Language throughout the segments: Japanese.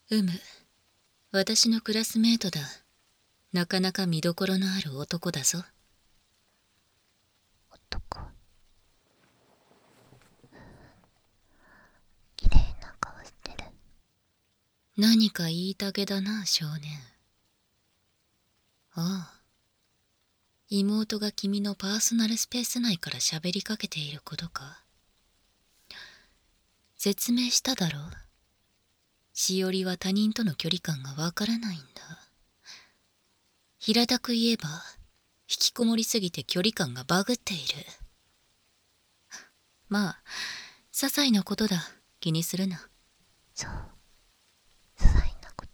私のクラスメートだ。なかなか見どころのある男だぞ。 男。綺麗な顔してる。 何か言いたげだな、少年。ああ。妹が君のパーソナルスペース内から喋りかけていることか。説明しただろう。しおりは他人との距離感がわからないんだ。平たく言えば、引きこもりすぎて距離感がバグっている。まあ、些細なことだ。気にするな。 そう。些細なこと。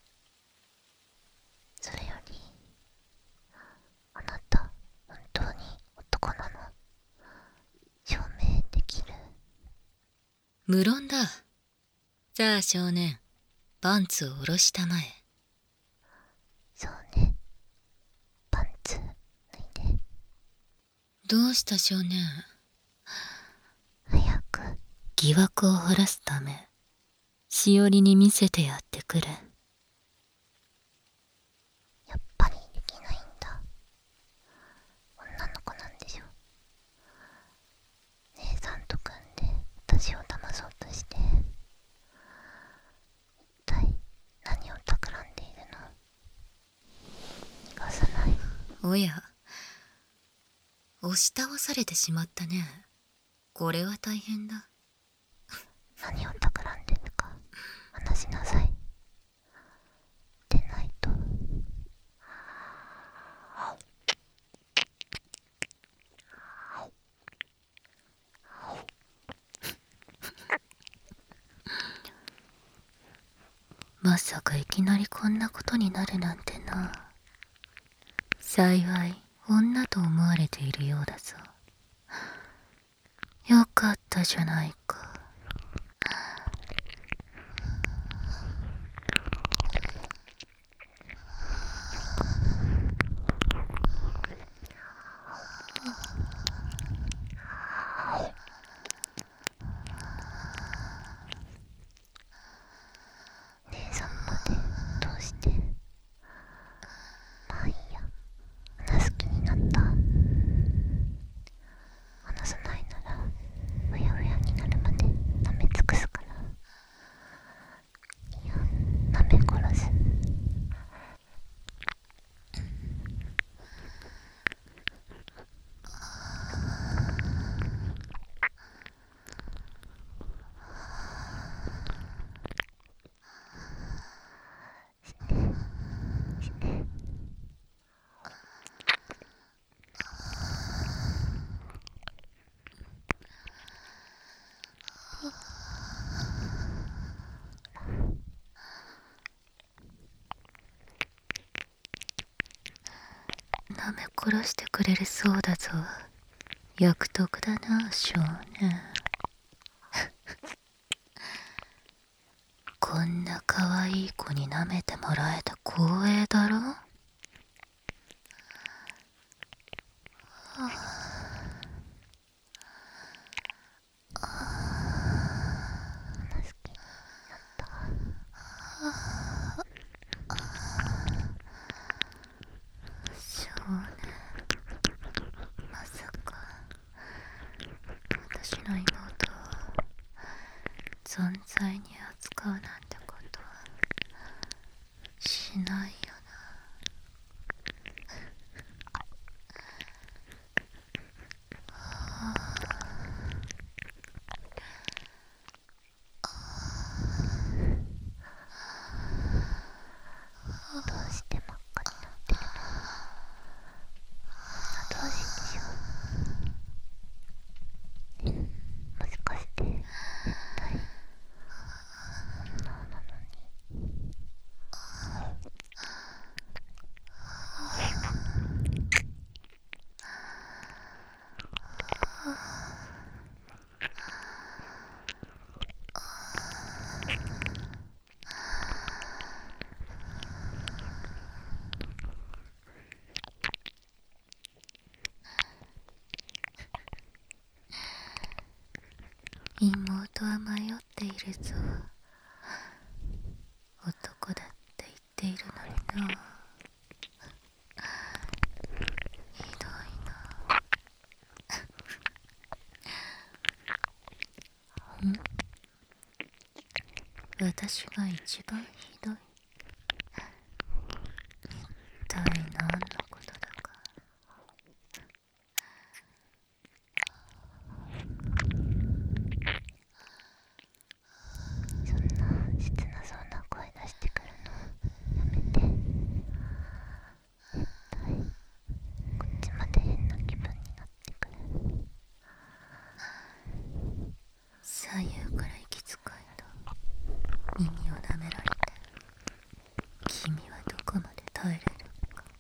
それより、あなた、本当に男なの？証明できる？ 無論だ。さあ少年、パンツを下ろしたまえ。 そうね。パンツ脱いで。 どうした少年。 早く。 疑惑を晴らすため、しおりに見せてやってくれ。 やっぱりできないんだ。女の子なんでしょ。姉さんと組んで私を騙そうとして、一体何を企んでいるの？逃がさない。 おや、押し倒されてしまったね。これは大変だ。 何を企んでるか話しなさい。でないと。 まさかいきなりこんなことになるなんてな。幸い女と思われているようだぞ。よかったじゃないか。 姉さんまでどうして？まあいいや。話す気になった。話さないならうやうやになるまで舐め尽くすから。いや、舐め殺す。 舐め殺してくれるそうだぞ。役得だな、少年。こんな可愛い子に舐めてもらえた光栄だろ。 話す気になった。 少年、まさか私の妹を存在に扱うなんてことはしないよどうして真っ赤になってるの？後味でしょ。もしかして絶対女なのに。 妹は迷っているぞ。 私が一番ひどい。一体何のことだか。 そんな切なそうな声出してくるのやめて。絶対こっちまで変な気分になってくる。 左右から息遣いと耳を舐められて、君はどこまで耐えれるのか。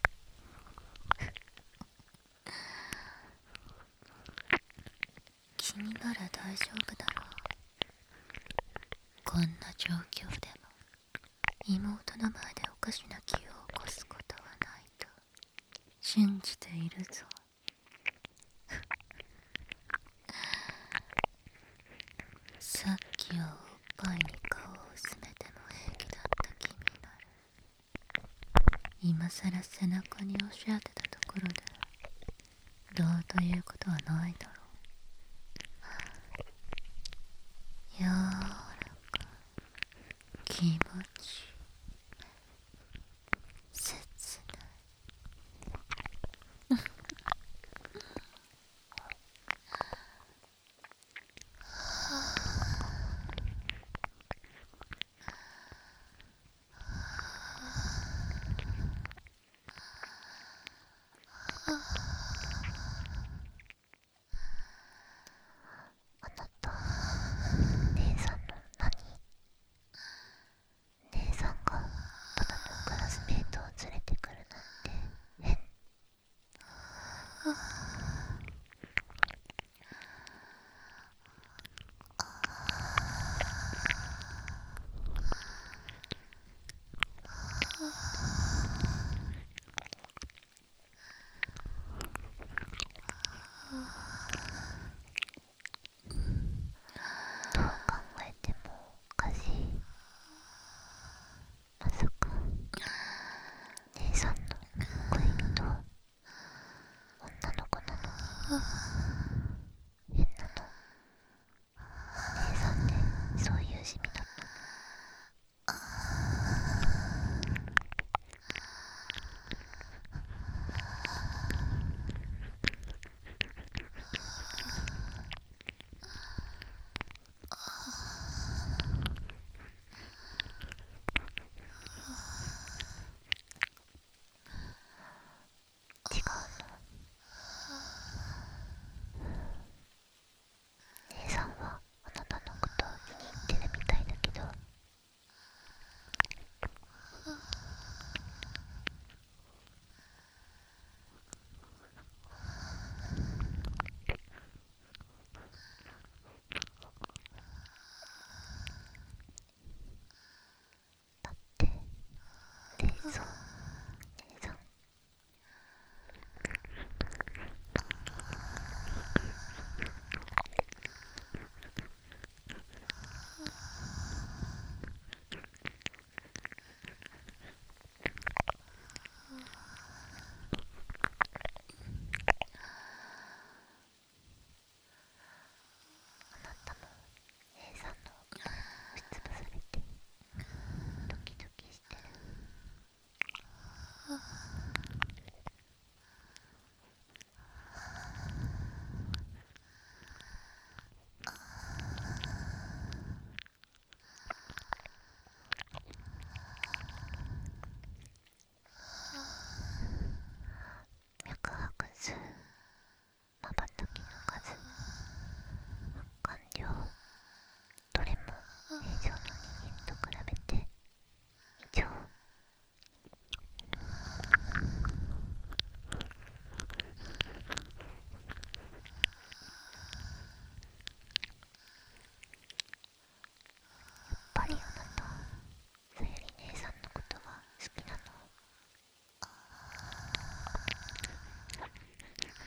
君なら大丈夫だろう。こんな状況でも妹の前でおかしな気を起こすことはないと信じているぞ。さっきはおっぱいに顔を薄めても平気だった君なら、今さら背中に押し当てたところでどうということはないだろう。やわらか、気持ちいい、切ない。 あなた、姉さんの何？姉さんがただのクラスメートを連れてくるなんて変。どう考えてもおかしい。まさか姉さんの恋人は女の子なの？変なの。姉さんってそういう趣味だったの？違うの？姉さんはあなたのことを気に入ってるみたいだけど。だってそう姉さんあなたも姉さんの声を押しつぶされてドキドキしてる。脈拍数、まばたきの数、完了、どれも平常の人間と比べて異常。やっぱりあなた、さゆり姉さんのことが好きなの？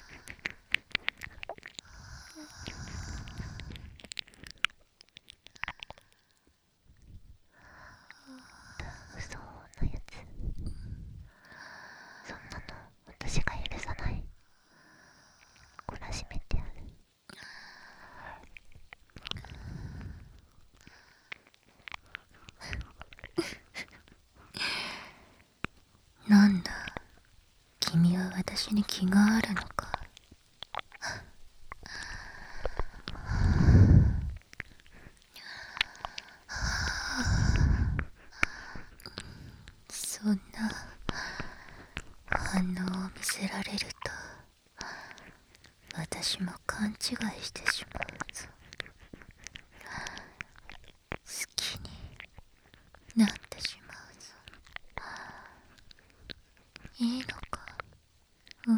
私も勘違いしてしまうぞ。好きになってしまうぞ。いいのか？うん。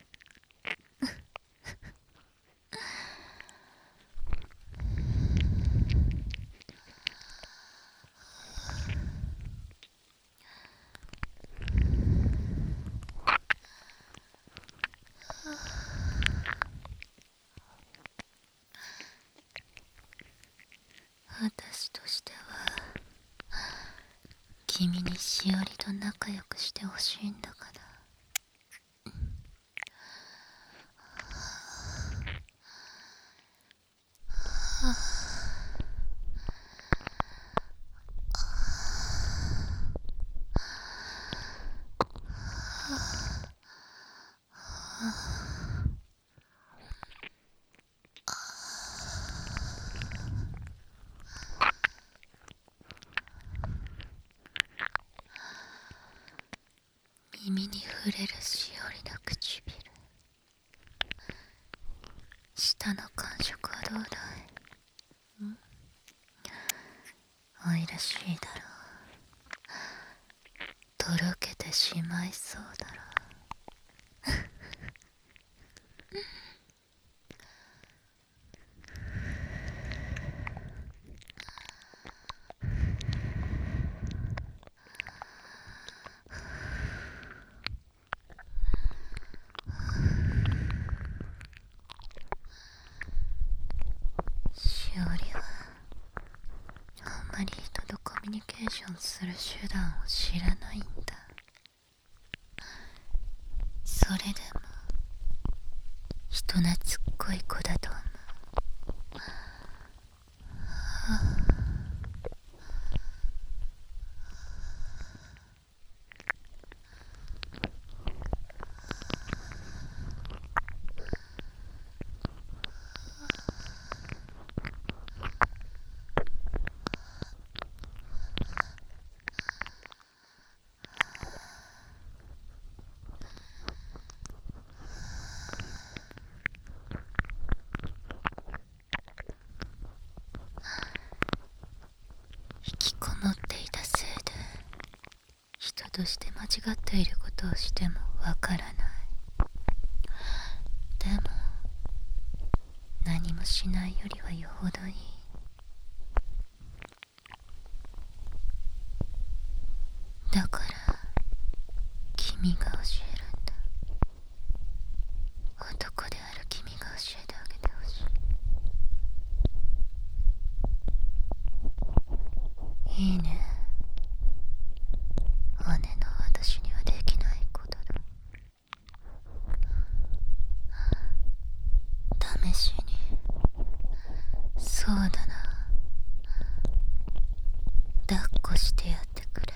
私としては君にしおりと仲良くしてほしいんだから。耳に触れるしおりの唇、舌の感触はどうだい？愛らしいだろう。とろけてしまいそうだろう。しおりはあんまり人とコミュニケーションする手段を知らないんだ。それでも人懐っこい子だと思う。引きこもっていたせいで人として間違っていることをしてもわからない。でも何もしないよりはよほどいい。だから君が教えるんだ。男である君が教えてあげてほしい。いいね。姉の私にはできないことだ。試しに。そうだな。抱っこしてやってくれ。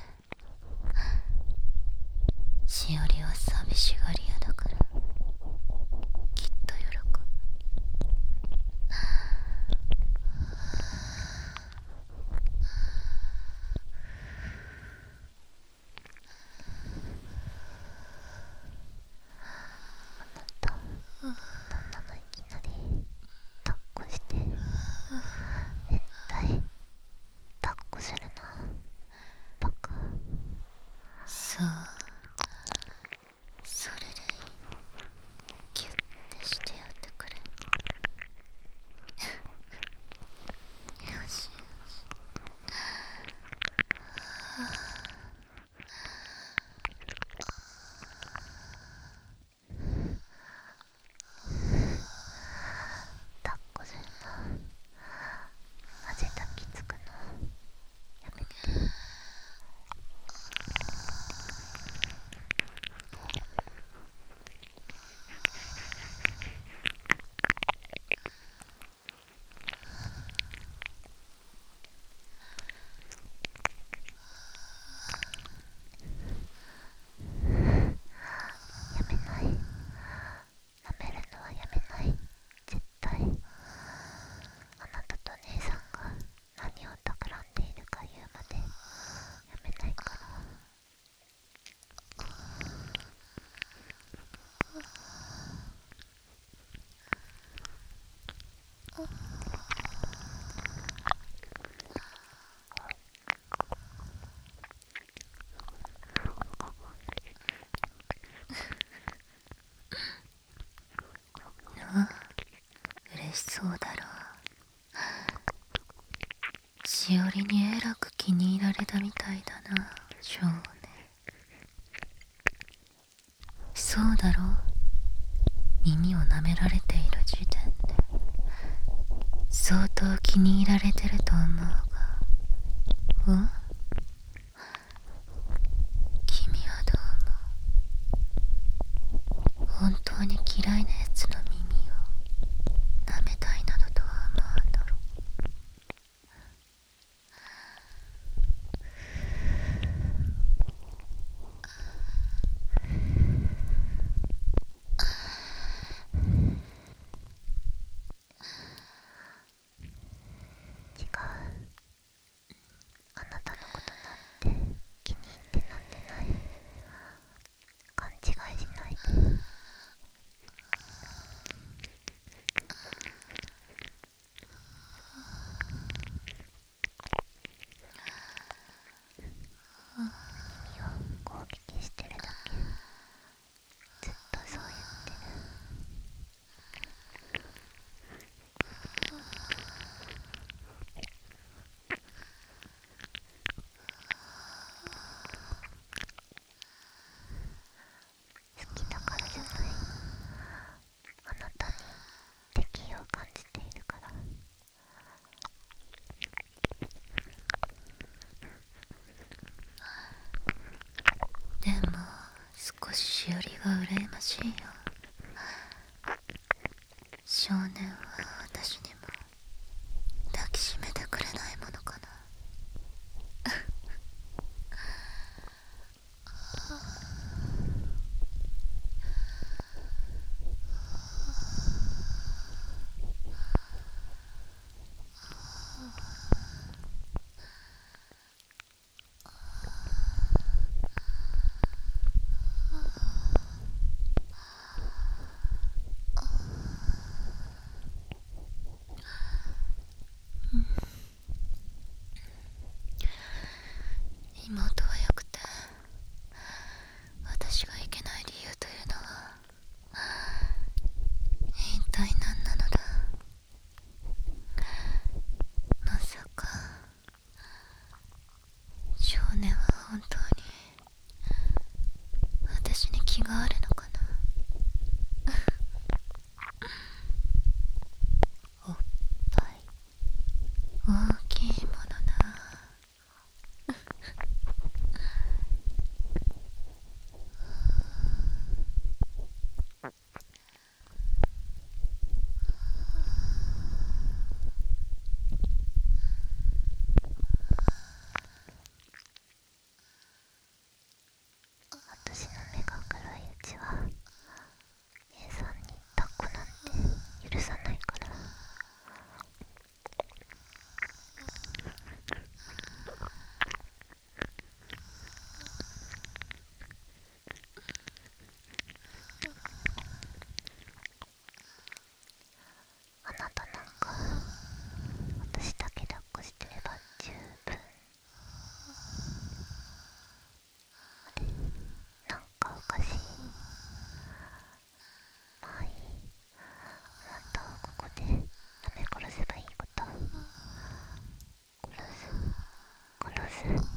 しおりは寂しがり屋だからきっと喜ぶ。 なんなのいきなり抱っこして。 嬉しそうだろう。しおりにえらく気に入られたみたいだな、少年。そうだろう。耳を舐められている時点で相当気に入られてると思うが。君はどうも本当に嫌いなやつの耳を舐めたいなどとは思わんだろう。 違う。あなたのことなんて気に入ってなんてない。勘違いしないで。耳を攻撃してるだけ。ずっとそう言ってる。好きだからじゃない。あなたに敵意を感じているから。 でも少ししおりが羨ましいよ。少年は私にも抱きしめてくれないものかな。妹はよくて、私がいけない理由というのは一体何なのだ。まさか少年は本当に私に気があるのかな。おっぱい大きいものな。 私の目が黒いうちは姉さんに抱っこなんて許さないから。あなたなんか私だけ抱っこしてれば十分。あれ、なんかおかしい。まあいい。あなたをここで舐め殺せばいいこと。殺す。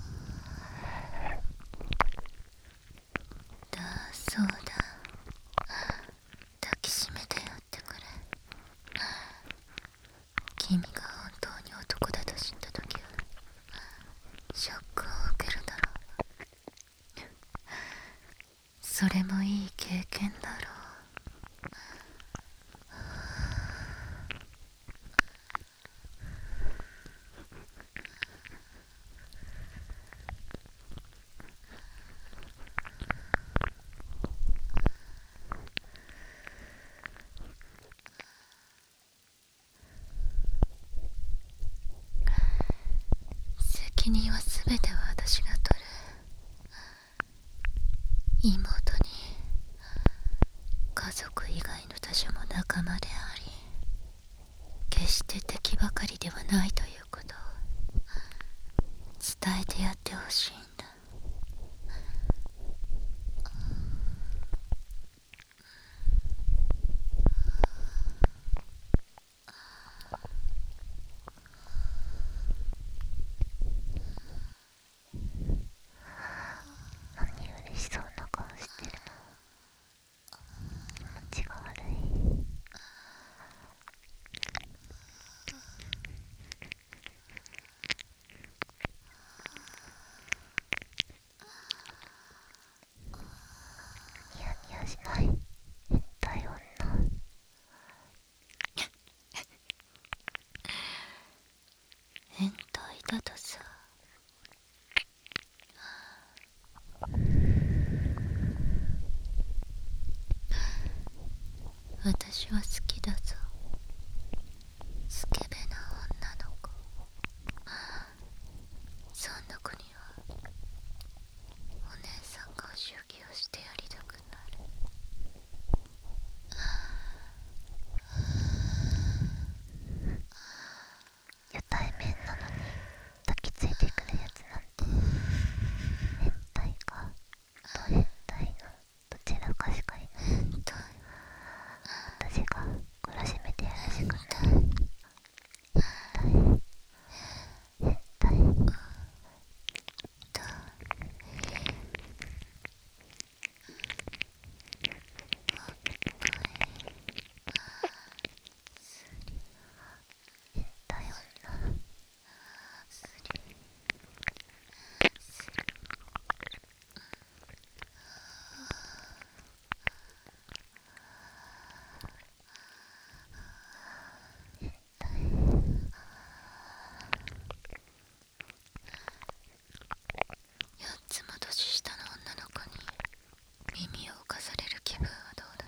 そうだ。抱きしめてやってくれ。君が本当に男だと知ったときはショックを受けるだろう。それもいい経験だろう。責任は全ては私が取る。妹に家族以外の他者も仲間であり、決して敵ばかりではないということを伝えてやってほしいんだ。 私は好きだぞ、スケベな女の子。そんな子にはお姉さんがお仕置きをしてやりたくなる。 初対面なのに抱きついてくるやつなんて変態かド変態のどちらかしかいない。私が懲らしめてやるしかない。変態変態女。 4つも年下の女の子に耳を侵される気分はどうだ。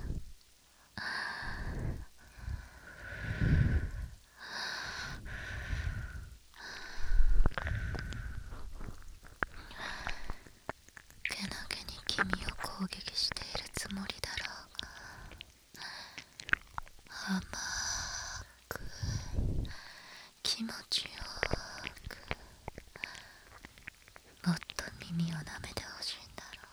けなげに君を攻撃しているつもりだろうが、甘く気持ちよくもっと耳を舐めてほしいんだろ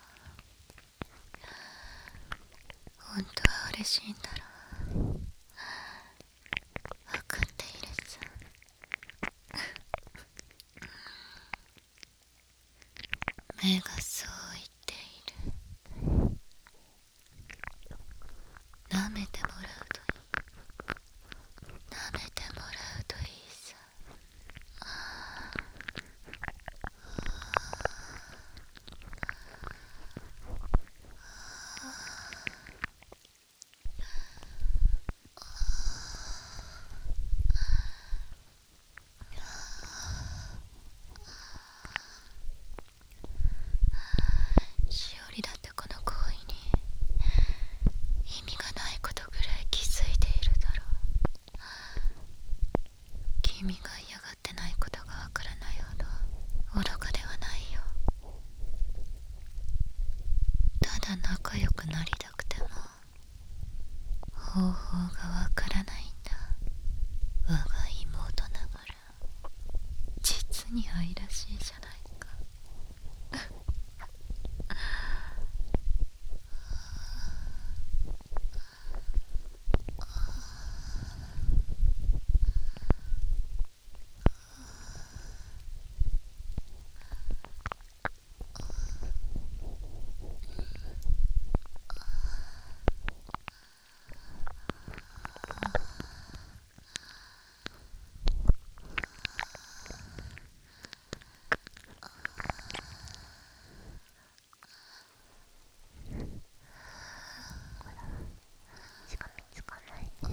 う。本当は嬉しいんだろう。分かっているさ。目がそう言っている。舐めてもらうといい。舐めてもらうといいさ。しおりだってこの行為に意味がないことぐらい気づいているだろう。君が嫌がってないことがわからないほど愚かではないよ。ただ仲良くなりたくても方法がわからないんだ。我が妹ながら実に愛らしいじゃないか。 しかみつかないで。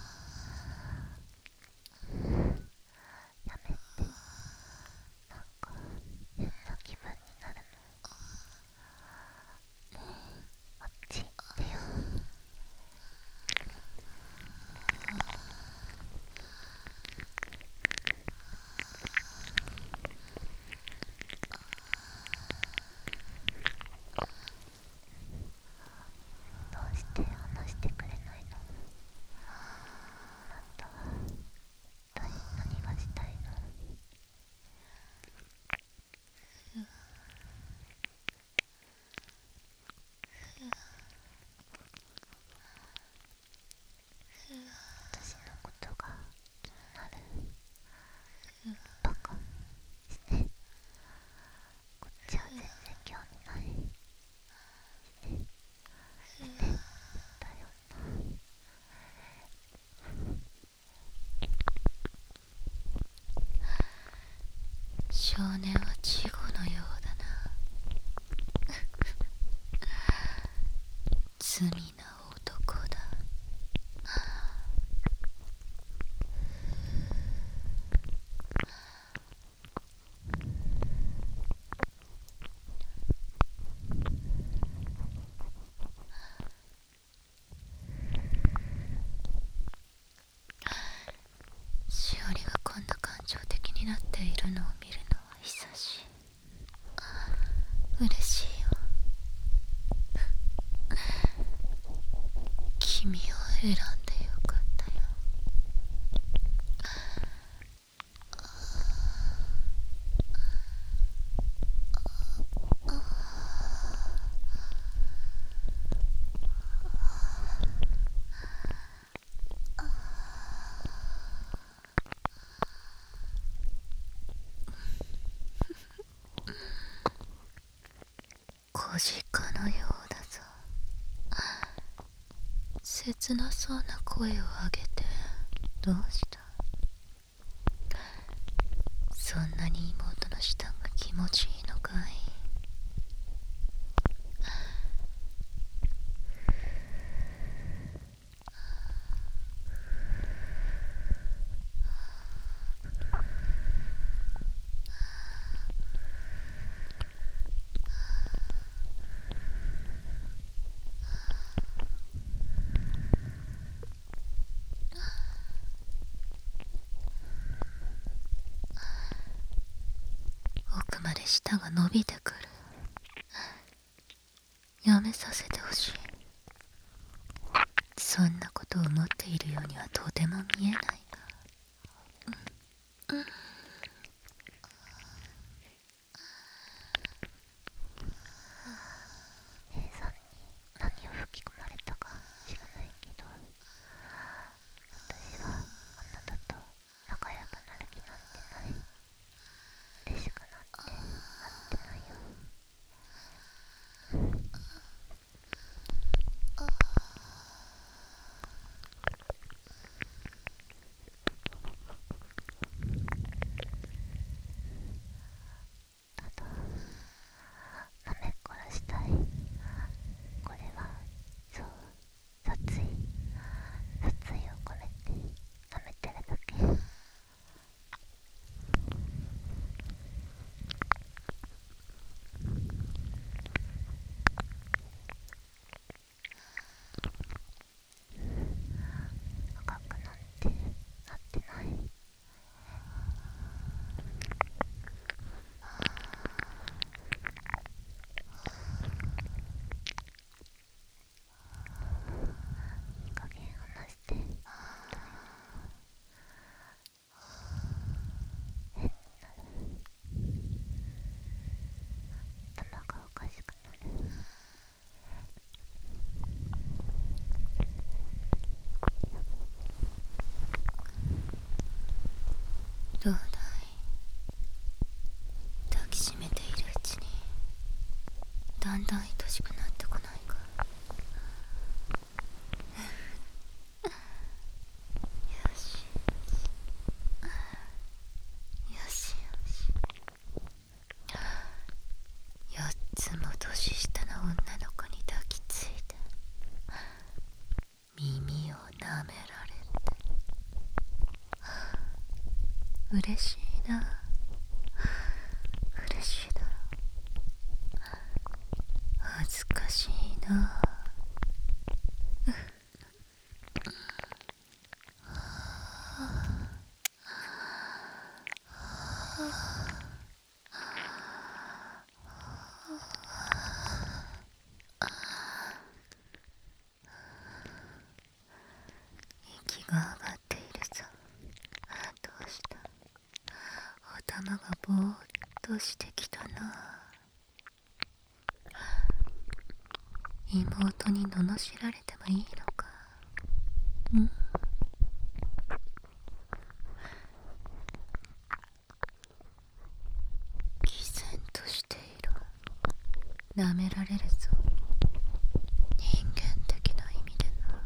やめて。なんか変な気分になるの。あっち行ってよ。どうして話してくれないの。あなたは一体何がしたいの。私のことが気になる。バカして。こっちは全然興味ない。してだよな。 少年は稚語のようだな。罪な男だ。 切なそうな声を上げて、どうした？そんなに妹の舌が気持ちいいのかい？奥まで舌が伸びてくる。やめさせてほしい。そんなことを思っているようにはとても見えないが。 姉さんに何を吹き込まれたか知らないけど、私はあなたと仲良くなる気なんてない。嬉しくなってないよ。ただ舐めっこらしたい。これはそう殺意を込めて舐めてるだけ。赤くなんてなってない。いい加減話して。変になる。頭がおかしくなる。 どうだい？抱きしめているうちにだんだん愛しくなってこないか？よしよしよし。4つも年下の女の子に抱きついて耳を舐められて嬉しいな。嬉しいだろ。恥ずかしいな。息が上がっているぞ。どうした？頭がぼーっとしてきたな。妹に罵られてもいいのか？毅然としている。舐められるぞ。人間的な意味でな。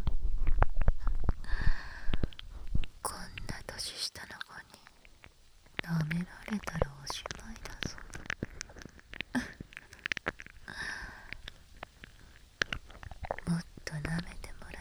こんな年下の子に舐められたらおしまいだぞ。もっと舐めてもら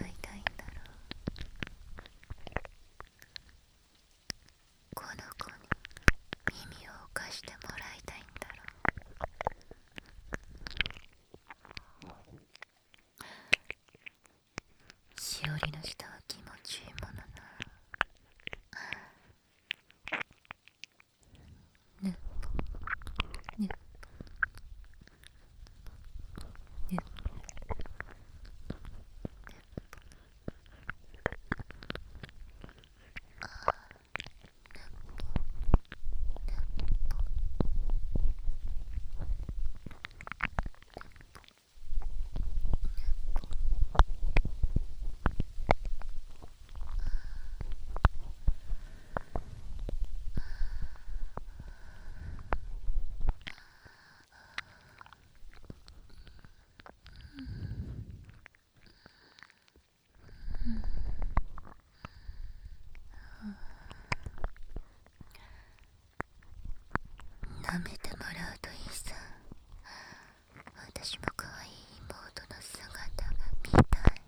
舐めてもらうといいさ。私も可愛い妹の姿が見たい。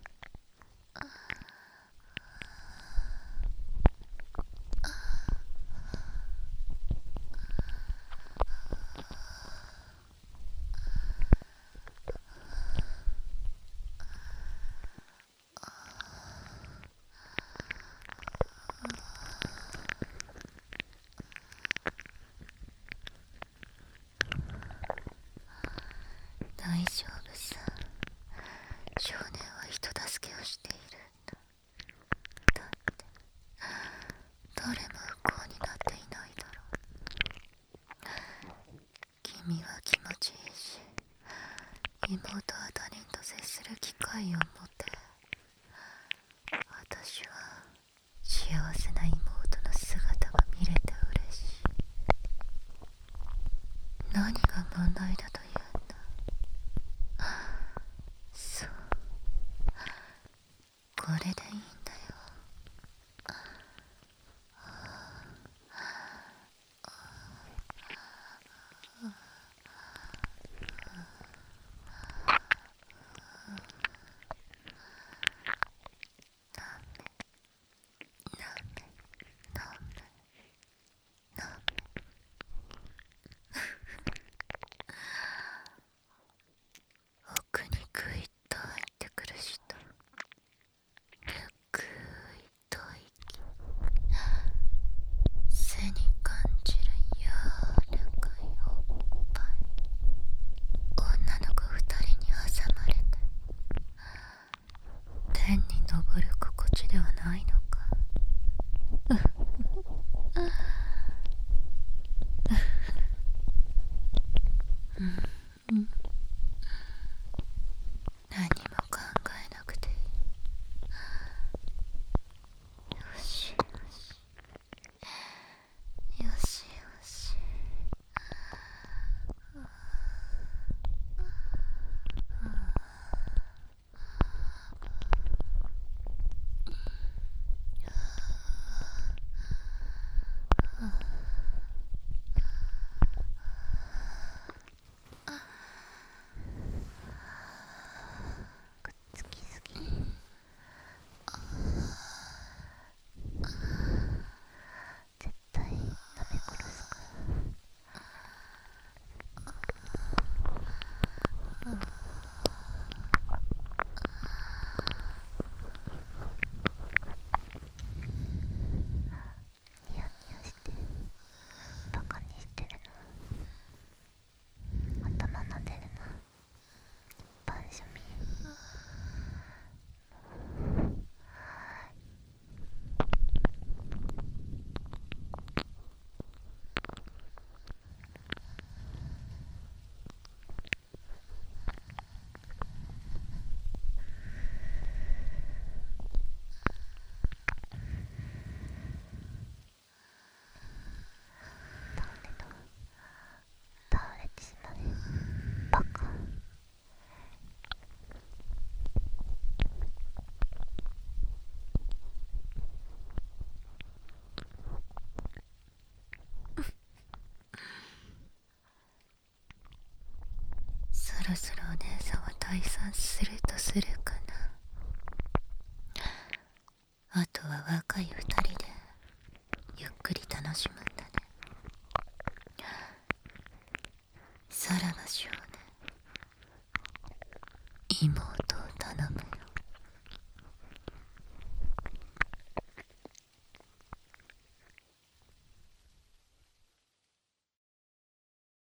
大丈夫さ。少年は人助けをしているんだ。だって誰も不幸になっていないだろう。君は気持ちいいし、妹は他人と接する機会を持て。私は幸せな妹の姿が見れて嬉しい。何が問題だというんだ。そう、これでいいんだよ。奥にグイッと入ってくる人、ゆっくりと息、背に感じる柔らかいおっぱい、女の子二人に挟まれて天に昇る心地ではないのか。何も考えなくていい。よしよしよしよし。 くっつきすぎ。絶対舐め殺すから。ニヤニヤしてバカにしてるの。頭撫でるの。パンショミ。倒れてしまう。バカ。 そろそろお姉さんは退散するとするかな。あとは若い二人でゆっくり楽しむんだね。さらば少年、妹